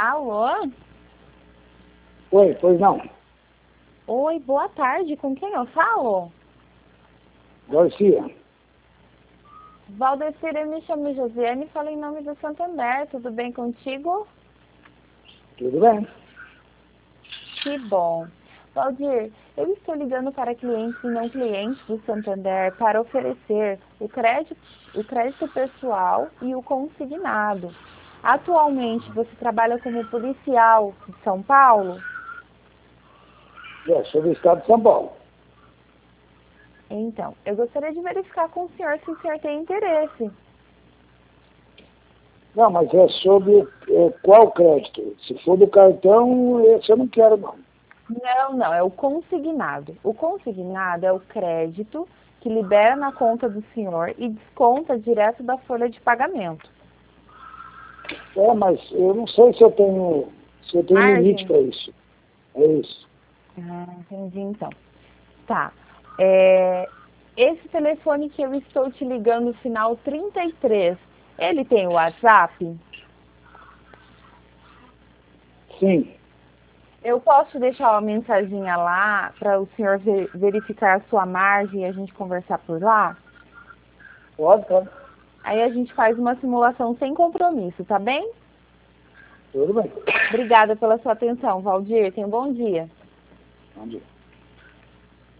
Alô? Oi, pois não. Oi, boa tarde. Com quem eu falo? Garcia. Valdecir, eu me chamo Josiane e falo em nome do Santander. Tudo bem contigo? Tudo bem? Que bom. Valdir, eu estou ligando para clientes e não clientes do Santander para oferecer o crédito pessoal e o consignado. Atualmente, você trabalha como policial de São Paulo? Sou do estado de São Paulo. Então, eu gostaria de verificar com o senhor se o senhor tem interesse. Não, mas é sobre qual crédito? Se for do cartão, esse eu não quero, não. Não, é o consignado. O consignado é o crédito que libera na conta do senhor e desconta direto da folha de pagamento. Mas eu não sei se eu tenho limite para isso. É isso. Entendi então. Tá. Esse telefone que eu estou te ligando, final 33, ele tem o WhatsApp? Sim. Eu posso deixar uma mensaginha lá para o senhor verificar a sua margem e a gente conversar por lá? Pode, tá? Aí a gente faz uma simulação sem compromisso, tá bem? Tudo bem. Obrigada pela sua atenção, Valdir. Tenha um bom dia. Bom dia.